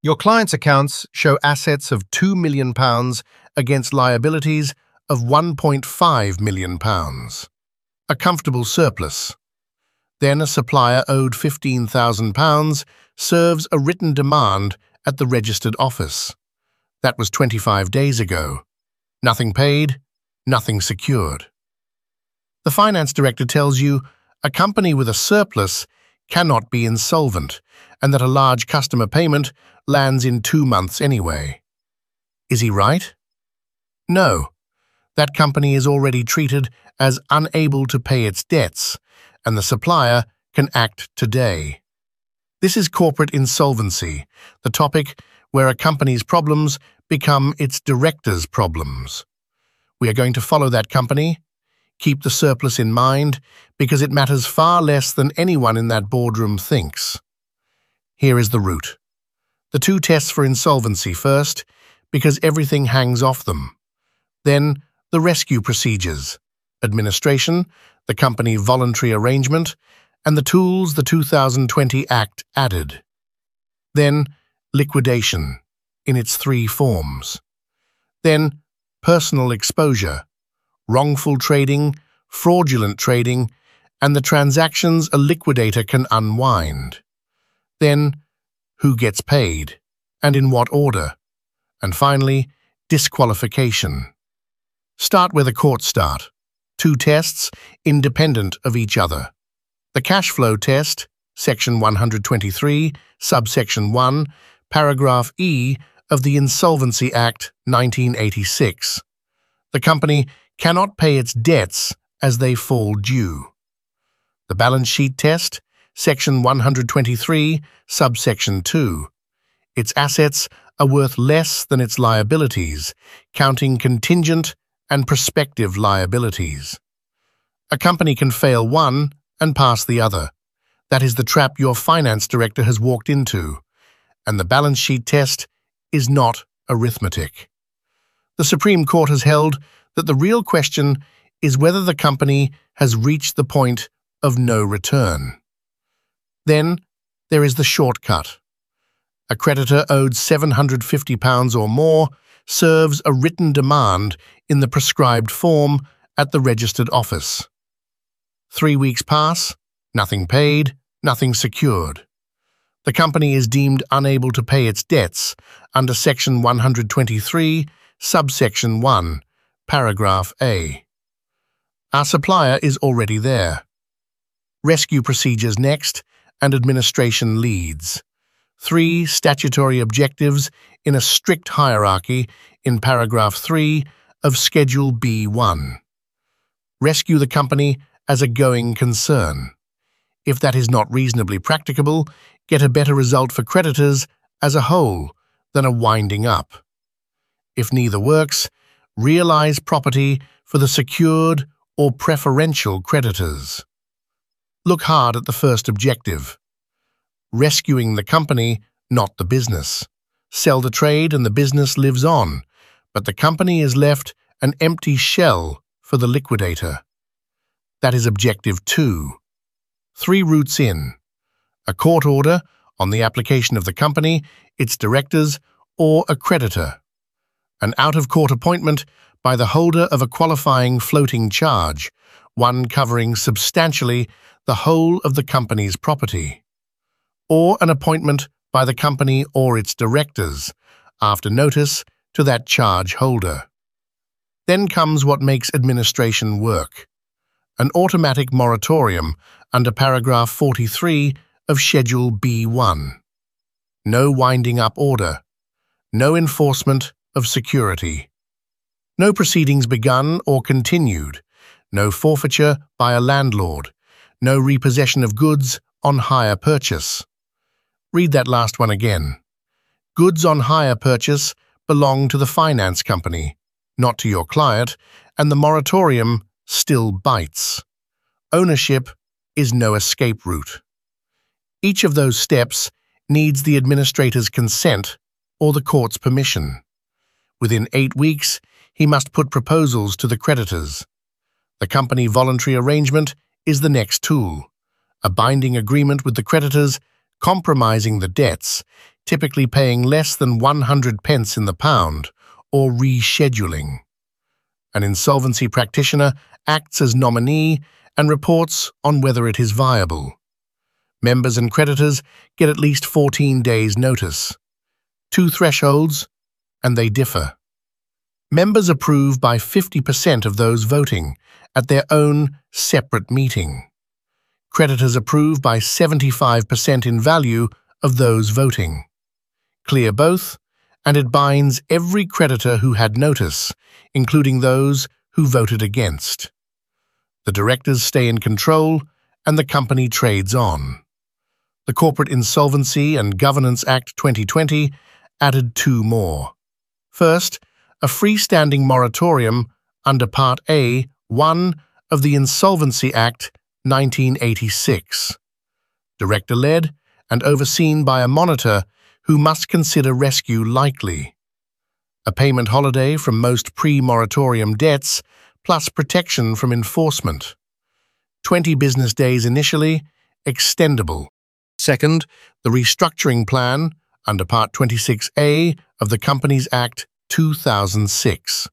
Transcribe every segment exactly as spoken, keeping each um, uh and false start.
Your client's accounts show assets of two million pounds against liabilities of one point five million pounds. A comfortable surplus. Then a supplier owed fifteen thousand pounds serves a written demand at the registered office. That was twenty-five days ago. Nothing paid, nothing secured. The finance director tells you a company with a surplus cannot be insolvent and that a large customer payment lands in two months anyway. Is he right? No. That company is already treated as unable to pay its debts, and the supplier can act today. This is corporate insolvency, the topic where a company's problems become its directors' problems. We are going to follow that company. Keep the surplus in mind, because it matters far less than anyone in that boardroom thinks. Here is the route. The two tests for insolvency first, because everything hangs off them. Then, the rescue procedures, administration, the company voluntary arrangement, and the tools the two thousand twenty Act added. Then, liquidation, in its three forms. Then, personal exposure, wrongful trading, fraudulent trading, and the transactions a liquidator can unwind. Then, who gets paid, and in what order. And finally, disqualification. Start where the courts start. Two tests, independent of each other. The cash flow test, Section one hundred twenty-three, subsection one, paragraph E of the Insolvency Act nineteen eighty-six. The company cannot pay its debts as they fall due. The balance sheet test, Section one hundred twenty-three, subsection two. Its assets are worth less than its liabilities, counting contingent and prospective liabilities. A company can fail one and pass the other. That is the trap your finance director has walked into, and the balance sheet test is not arithmetic. The Supreme Court has held that the real question is whether the company has reached the point of no return. Then there is the shortcut. A creditor owed seven hundred fifty pounds or more serves a written demand in the prescribed form at the registered office. Three weeks pass, nothing paid, nothing secured. The company is deemed unable to pay its debts under Section one hundred twenty-three, subsection one, paragraph A. Our supplier is already there. Rescue procedures next, and administration leads. Three statutory objectives in a strict hierarchy in paragraph three of Schedule B one. Rescue the company as a going concern. If that is not reasonably practicable, get a better result for creditors as a whole than a winding up. If neither works, realize property for the secured or preferential creditors. Look hard at the first objective. Rescuing the company, not the business. Sell the trade and the business lives on, but the company is left an empty shell for the liquidator. That is objective two. Three routes in. A court order on the application of the company, its directors, or a creditor. An out-of-court appointment by the holder of a qualifying floating charge, one covering substantially the whole of the company's property. Or an appointment by the company or its directors, after notice to that charge holder. Then comes what makes administration work. An automatic moratorium under paragraph forty-three of Schedule B one. No winding up order. No enforcement of security. No proceedings begun or continued. No forfeiture by a landlord. No repossession of goods on hire purchase. Read that last one again. Goods on hire purchase belong to the finance company, not to your client, and the moratorium still bites. Ownership is no escape route. Each of those steps needs the administrator's consent or the court's permission. Within eight weeks, he must put proposals to the creditors. The company voluntary arrangement is the next tool, a binding agreement with the creditors compromising the debts, typically paying less than one hundred pence in the pound, or rescheduling. An insolvency practitioner acts as nominee and reports on whether it is viable. Members and creditors get at least fourteen days' notice. Two thresholds, and they differ. Members approve by fifty percent of those voting at their own separate meeting. Creditors approve by seventy-five percent in value of those voting. Clear both, and it binds every creditor who had notice, including those who voted against. The directors stay in control, and the company trades on. The Corporate Insolvency and Governance Act twenty twenty added two more. First, a freestanding moratorium under Part A one of the Insolvency Act nineteen eighty-six. Director-led and overseen by a monitor who must consider rescue likely. A payment holiday from most pre-moratorium debts, plus protection from enforcement. twenty business days initially, extendable. Second, the restructuring plan under Part twenty-six A of the Companies Act two thousand six.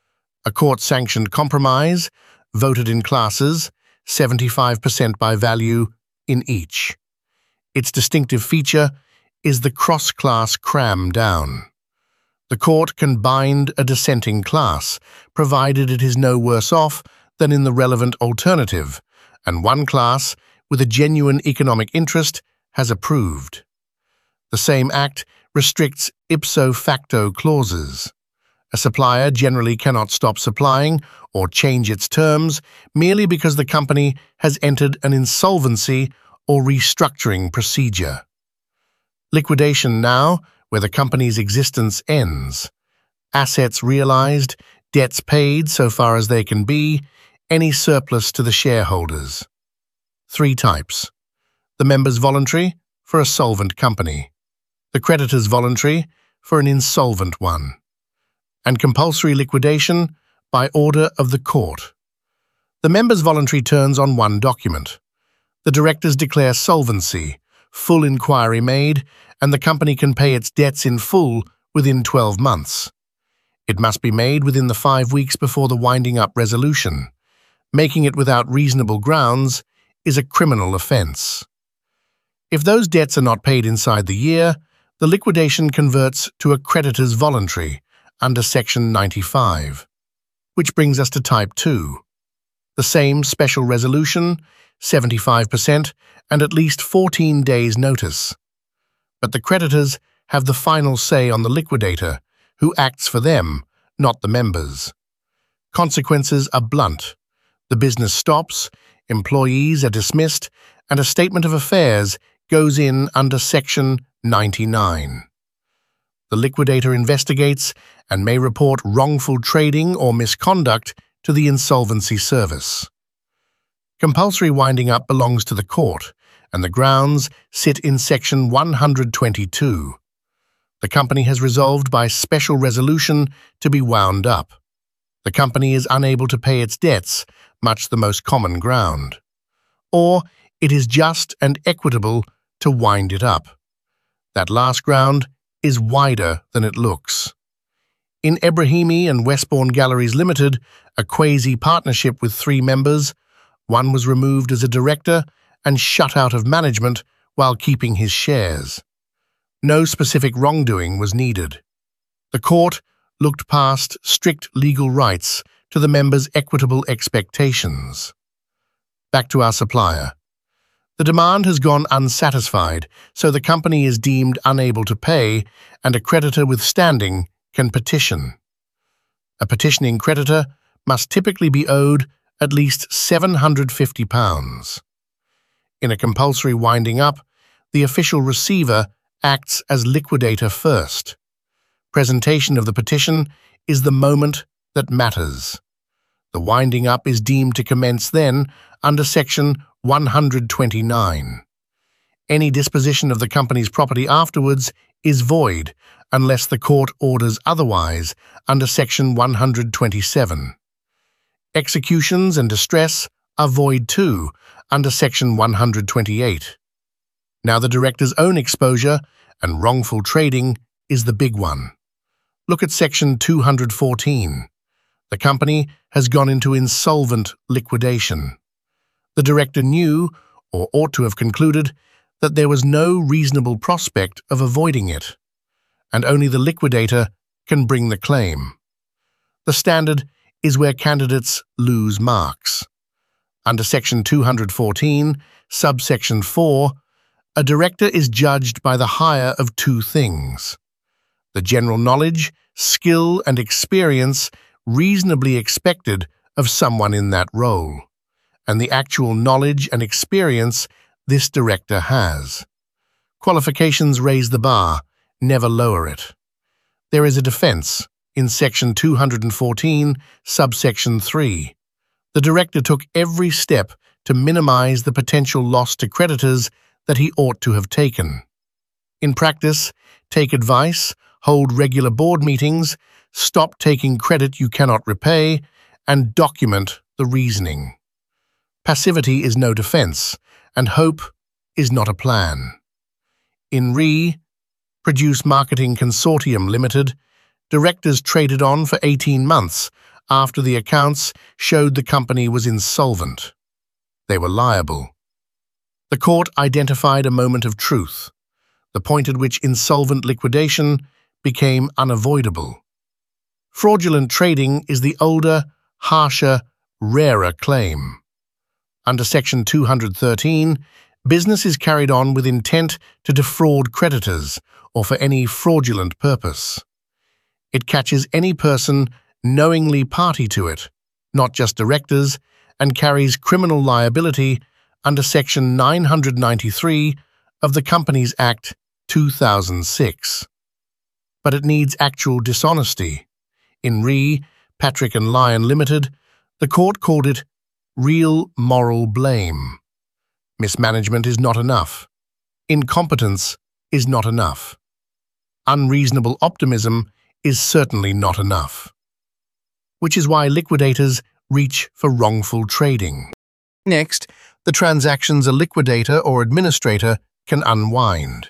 A court-sanctioned compromise, voted in classes, seventy-five percent by value in each. Its distinctive feature is the cross-class cram down. The court can bind a dissenting class, provided it is no worse off than in the relevant alternative, and one class with a genuine economic interest has approved. The same act restricts ipso facto clauses. A supplier generally cannot stop supplying or change its terms merely because the company has entered an insolvency or restructuring procedure. Liquidation now, where the company's existence ends. Assets realized, debts paid so far as they can be, any surplus to the shareholders. Three types. The members voluntary for a solvent company. The creditors voluntary for an insolvent one. And compulsory liquidation by order of the court. The members voluntary turns on one document. The directors declare solvency, full inquiry made, and the company can pay its debts in full within twelve months. It must be made within the five weeks before the winding up resolution. Making it without reasonable grounds is a criminal offence. If those debts are not paid inside the year, the liquidation converts to a creditors voluntary under Section ninety-five. Which brings us to Type two. The same special resolution, seventy-five percent, and at least fourteen days' notice. But the creditors have the final say on the liquidator, who acts for them, not the members. Consequences are blunt. The business stops, employees are dismissed, and a statement of affairs goes in under Section ninety-nine. The liquidator investigates and may report wrongful trading or misconduct to the insolvency service. Compulsory winding up belongs to the court, and the grounds sit in Section one hundred twenty-two. The company has resolved by special resolution to be wound up. The company is unable to pay its debts, much the most common ground. Or it is just and equitable to wind it up. That last ground is wider than it looks. In Ebrahimi and Westbourne Galleries Limited, a quasi-partnership with three members, one was removed as a director and shut out of management while keeping his shares. No specific wrongdoing was needed. The court looked past strict legal rights to the members' equitable expectations. Back to our supplier. The demand has gone unsatisfied, so the company is deemed unable to pay, and a creditor with standing can petition. A petitioning creditor must typically be owed at least seven hundred fifty pounds. In a compulsory winding up, the official receiver acts as liquidator first. Presentation of the petition is the moment that matters. The winding up is deemed to commence then under Section one hundred twenty-nine. Any disposition of the company's property afterwards is void unless the court orders otherwise under Section one hundred twenty-seven. Executions and distress are void too under Section one hundred twenty-eight. Now the director's own exposure and wrongful trading is the big one. Look at Section two hundred fourteen. The company has gone into insolvent liquidation. The director knew, or ought to have concluded, that there was no reasonable prospect of avoiding it, and only the liquidator can bring the claim. The standard is where candidates lose marks. Under Section two hundred fourteen, subsection four, a director is judged by the higher of two things: the general knowledge, skill, and experience reasonably expected of someone in that role, and the actual knowledge and experience this director has. Qualifications raise the bar, never lower it. There is a defense in Section two hundred fourteen, subsection three. The director took every step to minimize the potential loss to creditors that he ought to have taken. In practice, take advice, hold regular board meetings, stop taking credit you cannot repay, and document the reasoning. Passivity is no defense, and hope is not a plan. In Re. Produce Marketing Consortium Limited, directors traded on for eighteen months after the accounts showed the company was insolvent. They were liable. The court identified a moment of truth, the point at which insolvent liquidation became unavoidable. Fraudulent trading is the older, harsher, rarer claim. Under Section two hundred thirteen, business is carried on with intent to defraud creditors or for any fraudulent purpose. It catches any person knowingly party to it, not just directors, and carries criminal liability under Section nine hundred ninety-three of the Companies Act two thousand six. But it needs actual dishonesty. In Re. Patrick and Lyon Limited, the court called it real moral blame. Mismanagement is not enough. Incompetence is not enough. Unreasonable optimism is certainly not enough. Which is why liquidators reach for wrongful trading. Next, the transactions a liquidator or administrator can unwind.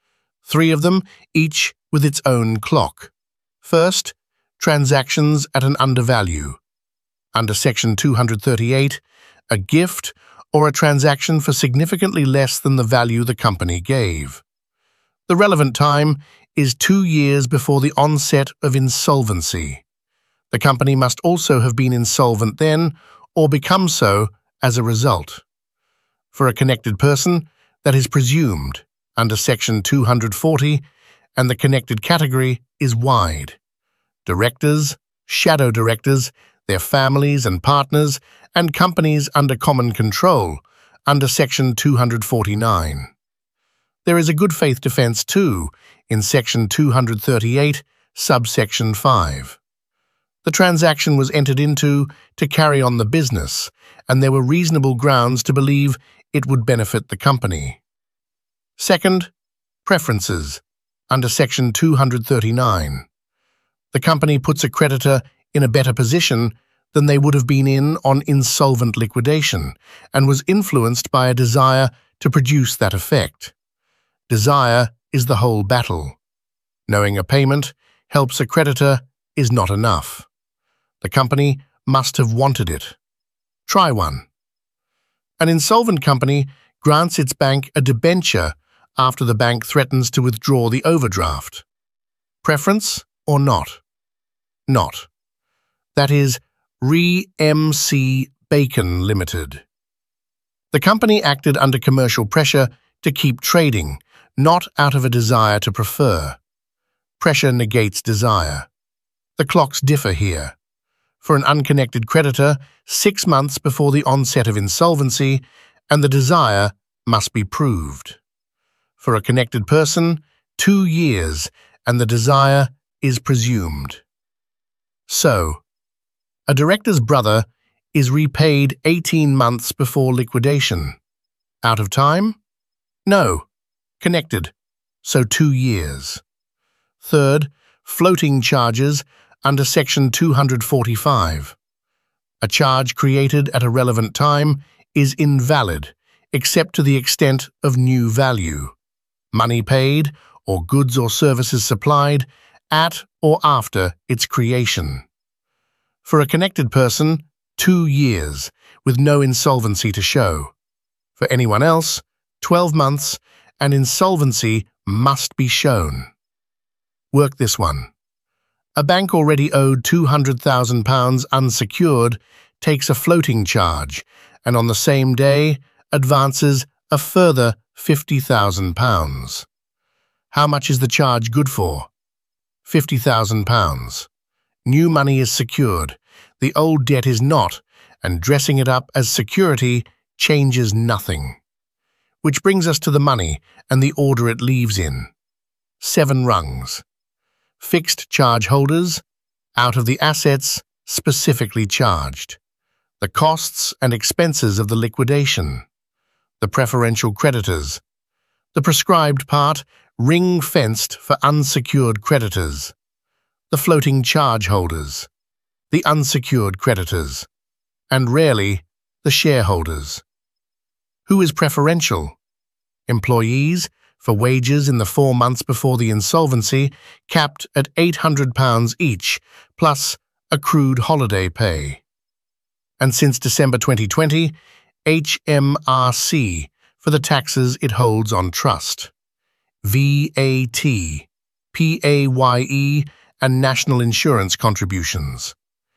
Three of them, each with its own clock. First, transactions at an undervalue. Under Section two hundred thirty-eight, a gift or a transaction for significantly less than the value the company gave. The relevant time is two years before the onset of insolvency. The company must also have been insolvent then or become so as a result. For a connected person, that is presumed under Section two hundred forty, and the connected category is wide. Directors, shadow directors, their families and partners, and companies under common control, under Section two hundred forty-nine. There is a good faith defense, too, in Section two hundred thirty-eight, subsection five. The transaction was entered into to carry on the business, and there were reasonable grounds to believe it would benefit the company. Second, preferences, under Section two hundred thirty-nine. The company puts a creditor in a better position than they would have been in on insolvent liquidation, and was influenced by a desire to produce that effect. Desire is the whole battle. Knowing a payment helps a creditor is not enough. The company must have wanted it. Try one. An insolvent company grants its bank a debenture after the bank threatens to withdraw the overdraft. Preference or not? Not. That is Re. M C. Bacon Limited. The company acted under commercial pressure to keep trading, not out of a desire to prefer. Pressure negates desire. The clocks differ here. For an unconnected creditor, six months before the onset of insolvency, and the desire must be proved. For a connected person, two years, and the desire is presumed. So, a director's brother is repaid eighteen months before liquidation. Out of time? No. Connected, so two years. Third, floating charges under Section two hundred forty-five. A charge created at a relevant time is invalid, except to the extent of new value. Money paid or goods or services supplied at or after its creation. For a connected person, two years, with no insolvency to show. For anyone else, twelve months, and insolvency must be shown. Work this one. A bank already owed two hundred thousand pounds unsecured takes a floating charge, and on the same day advances a further fifty thousand pounds. How much is the charge good for? fifty thousand pounds. New money is secured, the old debt is not, and dressing it up as security changes nothing. Which brings us to the money and the order it leaves in. Seven rungs. Fixed charge holders, out of the assets specifically charged. The costs and expenses of the liquidation. The preferential creditors. The prescribed part ring-fenced for unsecured creditors. The floating charge holders. The unsecured creditors. And rarely, the shareholders. Who is preferential? Employees, for wages in the four months before the insolvency, capped at eight hundred pounds each, plus accrued holiday pay. And since December twenty twenty, H M R C for the taxes it holds on trust, V A T, P A Y E, and national insurance contributions.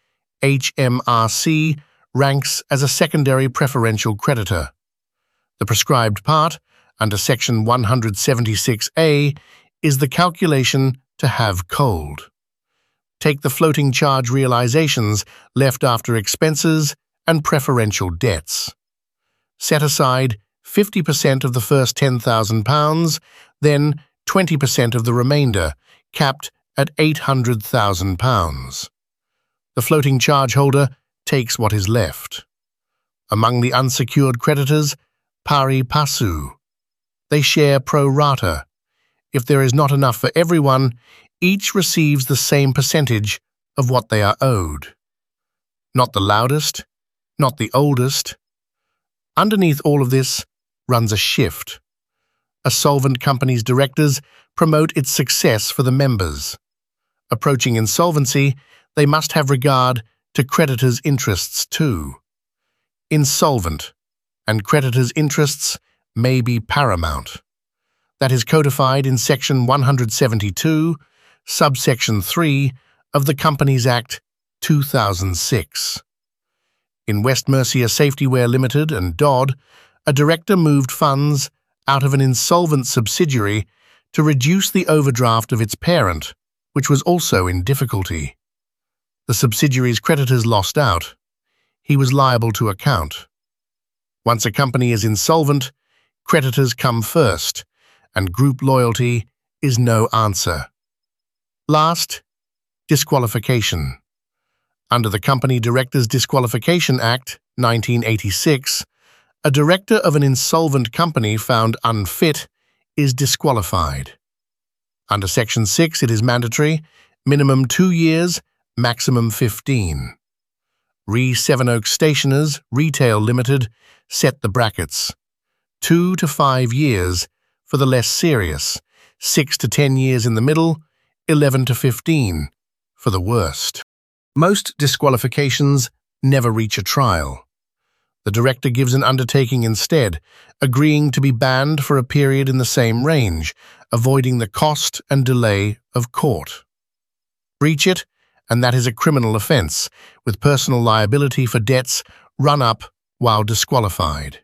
H M R C ranks as a secondary preferential creditor. The prescribed part, under Section one hundred seventy-six A, is the calculation to have cold. Take the floating charge realizations left after expenses and preferential debts. Set aside fifty percent of the first ten thousand pounds, then twenty percent of the remainder, capped at eight hundred thousand pounds. The floating charge holder takes what is left. Among the unsecured creditors, pari passu. They share pro rata. If there is not enough for everyone, each receives the same percentage of what they are owed. Not the loudest, not the oldest. Underneath all of this runs a shift. A solvent company's directors promote its success for the members. Approaching insolvency, they must have regard to creditors' interests too. Insolvent, and creditors' interests may be paramount. That is codified in Section one hundred seventy-two, subsection three of the Companies Act two thousand six. In West Mercia Safetyware Limited and Dodd, a director moved funds out of an insolvent subsidiary to reduce the overdraft of its parent, which was also in difficulty. The subsidiary's creditors lost out. He was liable to account. Once a company is insolvent, creditors come first, and group loyalty is no answer. Last, disqualification. Under the Company Directors Disqualification Act, nineteen eighty-six, a director of an insolvent company found unfit is disqualified. Under Section six, it is mandatory, minimum two years, maximum fifteen. Re Sevenoaks Stationers, Retail Limited, set the brackets. Two to five years for the less serious, six to ten years in the middle, eleven to fifteen for the worst. Most disqualifications never reach a trial. The director gives an undertaking instead, agreeing to be banned for a period in the same range, avoiding the cost and delay of court. Breach it, and that is a criminal offence, with personal liability for debts run up while disqualified.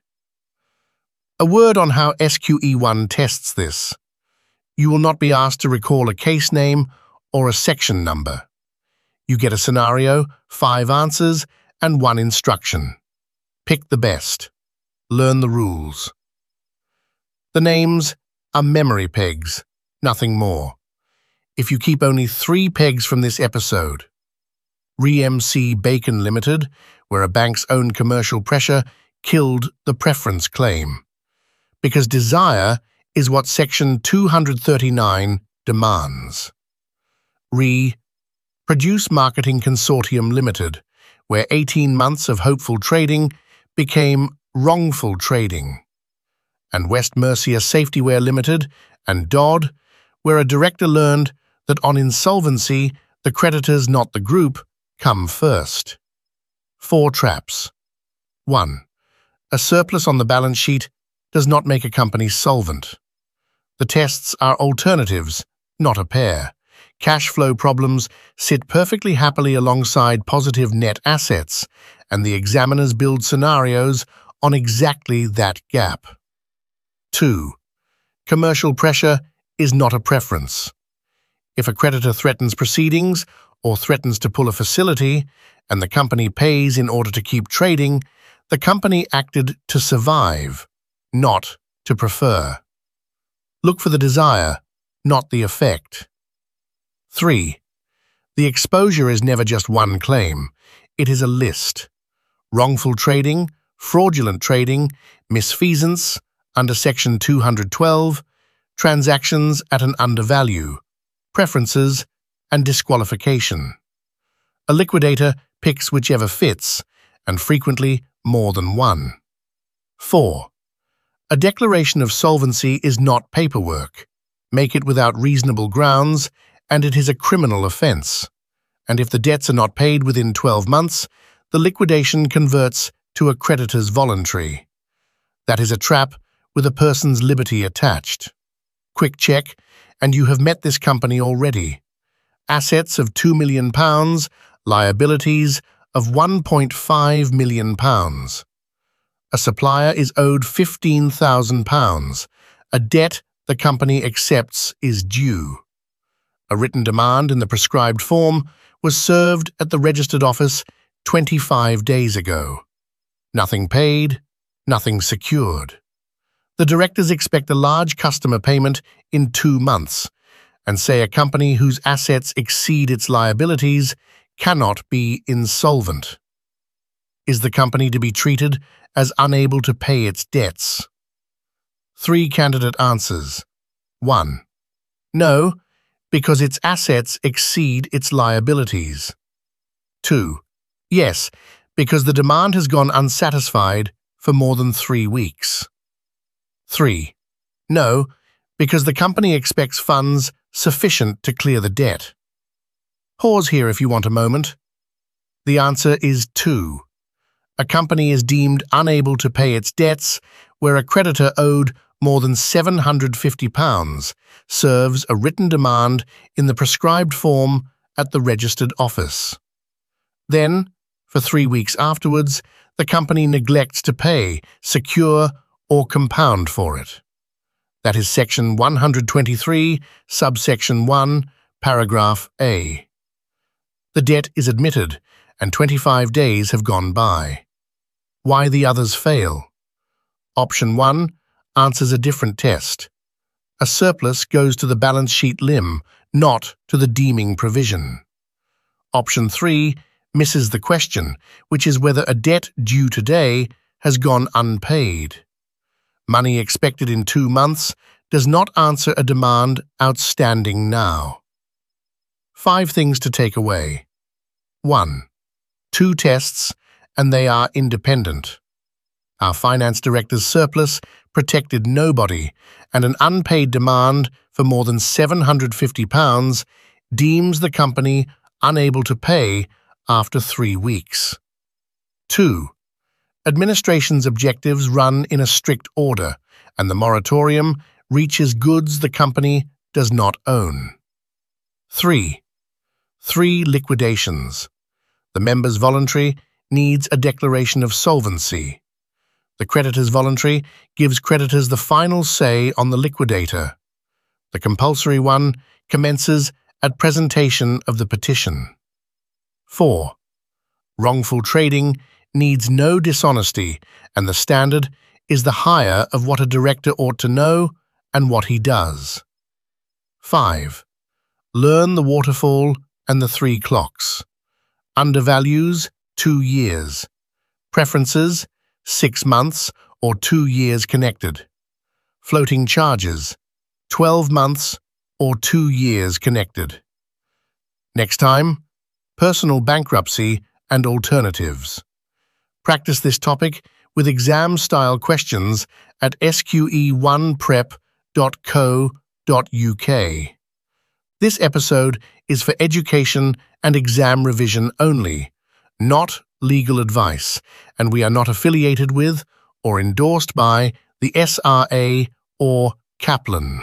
A word on how S Q E one tests this. You will not be asked to recall a case name or a section number. You get a scenario, five answers, and one instruction. Pick the best. Learn the rules. The names are memory pegs, nothing more. If you keep only three pegs from this episode, Re M C Bacon Limited, where a bank's own commercial pressure killed the preference claim. Because desire is what Section two hundred thirty-nine demands. Re Produce Marketing Consortium Limited, where eighteen months of hopeful trading became wrongful trading. And West Mercia Safetyware Limited and Dodd, where a director learned that on insolvency, the creditors, not the group, come first. Four traps. one. A surplus on the balance sheet does not make a company solvent. The tests are alternatives, not a pair. Cash flow problems sit perfectly happily alongside positive net assets, and the examiners build scenarios on exactly that gap. two. Commercial pressure is not a preference. If a creditor threatens proceedings or threatens to pull a facility, and the company pays in order to keep trading, the company acted to survive, not to prefer. Look for the desire, not the effect. three. The exposure is never just one claim. It is a list. Wrongful trading, fraudulent trading, misfeasance, under Section two hundred twelve, transactions at an undervalue, preferences, and disqualification. A liquidator picks whichever fits, and frequently more than one. four. A declaration of solvency is not paperwork. Make it without reasonable grounds, and it is a criminal offence. And if the debts are not paid within twelve months, the liquidation converts to a creditor's voluntary. That is a trap with a person's liberty attached. Quick check, and you have met this company already. Assets of two million pounds, liabilities of one point five million pounds. A supplier is owed fifteen thousand pounds. A debt the company accepts is due. A written demand in the prescribed form was served at the registered office twenty-five days ago. Nothing paid, nothing secured. The directors expect a large customer payment in two months and say a company whose assets exceed its liabilities cannot be insolvent. Is the company to be treated as unable to pay its debts? Three candidate answers. one. No, because its assets exceed its liabilities. two. Yes, because the demand has gone unsatisfied for more than three weeks. three. No, because the company expects funds sufficient to clear the debt. Pause here if you want a moment. The answer is two. A company is deemed unable to pay its debts where a creditor owed more than seven hundred fifty pounds serves a written demand in the prescribed form at the registered office. Then, for three weeks afterwards, the company neglects to pay, secure, or compound for it. That is Section one hundred twenty-three, subsection one, paragraph A. The debt is admitted, and twenty-five days have gone by. Why the others fail? Option one answers a different test. A surplus goes to the balance sheet limb, not to the deeming provision. Option three misses the question, which is whether a debt due today has gone unpaid. Money expected in two months does not answer a demand outstanding now. Five things to take away. one. Two tests, and they are independent. Our finance director's surplus protected nobody, and an unpaid demand for more than seven hundred fifty pounds deems the company unable to pay after three weeks. two. Administration's objectives run in a strict order, and the moratorium reaches goods the company does not own. three. Three liquidations. The member's voluntary needs a declaration of solvency. The creditor's voluntary gives creditors the final say on the liquidator. The compulsory one commences at presentation of the petition. four. Wrongful trading needs no dishonesty, and the standard is the higher of what a director ought to know and what he does. five. Learn the waterfall and the three clocks. Undervalues, two years. Preferences, six months or two years connected. Floating charges, twelve months or two years connected. Next time, personal bankruptcy and alternatives. Practice this topic with exam-style questions at S Q E one prep dot co dot uk. U K. This episode is for education and exam revision only, not legal advice, and we are not affiliated with or endorsed by the S R A or Kaplan.